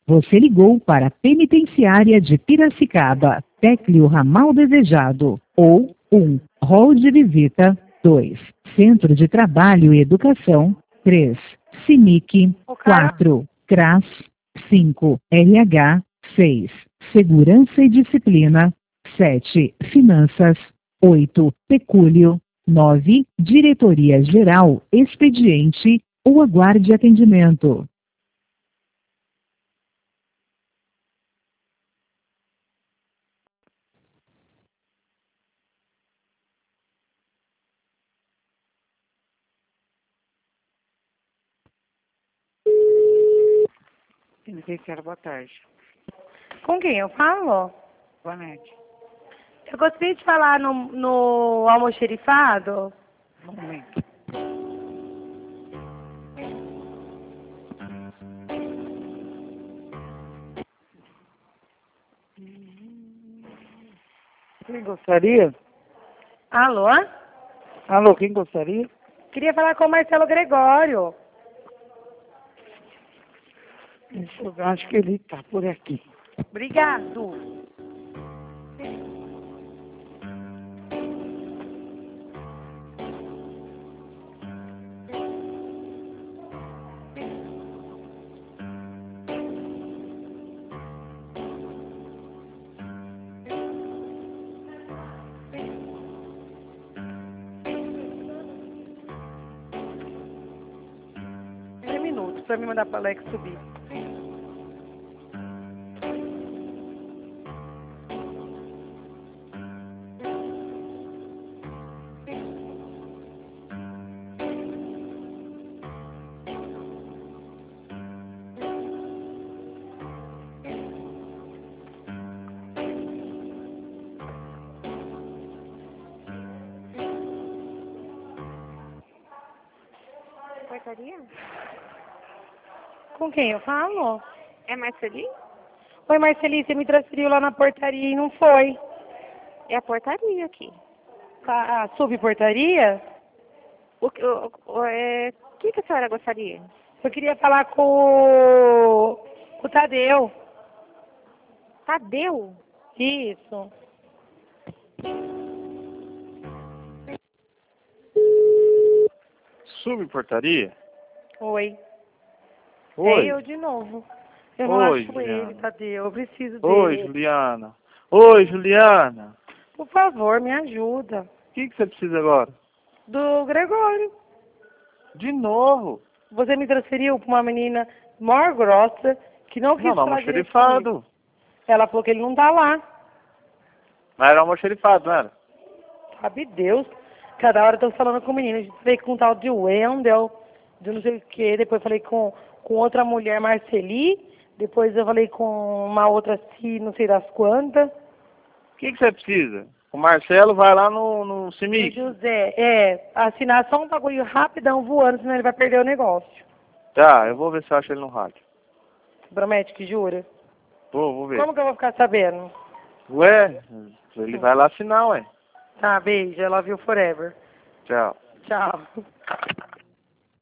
Você ligou para a Penitenciária de Piracicaba. Tecle o ramal desejado. Ou 1. Hall de visita. 2. Centro de Trabalho e Educação. 3. CIMIC. 4. CRAS. 5. RH. 6. Segurança e Disciplina. 7. Finanças. 8. Pecúlio. 9. Diretoria Geral, Expediente, ou aguarde atendimento. Penitenciária, boa tarde. Com quem eu falo? Boa noite. Eu gostaria de falar no almoxerifado. Um momento. Quem gostaria? Alô? Alô, quem gostaria? Queria falar com o Marcelo Gregório. Eu acho que ele está por aqui. Obrigado. Minutos para me mandar para Alex subir. Portaria? Com quem eu falo? É Marcelinho? Oi, Marcelinho, você me transferiu lá na portaria e não foi. É a portaria aqui. A subportaria? O que a senhora gostaria? Eu queria falar com o Tadeu. Tadeu? Isso. Subportaria? Oi. Oi. É eu de novo. Eu não Oi, acho Juliana. ele, Tadeu. Eu preciso Oi, dele. Juliana. Oi, Juliana. Por favor, me ajuda. O que você precisa agora? Do Gregório. De novo? Você me transferiu para uma menina maior grossa que não quis Não, falar direito comigo. almoxerifado. Ela falou que ele não tá lá. Mas era almoxerifado, não era? Sabe Deus. Cada hora eu tô falando com o menino. Falei com um tal de Wendel, de não sei o que. Depois falei com outra mulher, Marceli. Depois eu falei com uma outra, não sei das quantas. O que você precisa? O Marcelo vai lá no E CIMIC. José, assinar só um bagulho rapidão voando, senão ele vai perder o negócio. Tá, eu vou ver se eu acho ele no rádio. Promete que jura? Vou ver. Como que eu vou ficar sabendo? Ué, ele vai lá assinar, ué. Tá, beijo. I love you forever. Tchau. Tchau.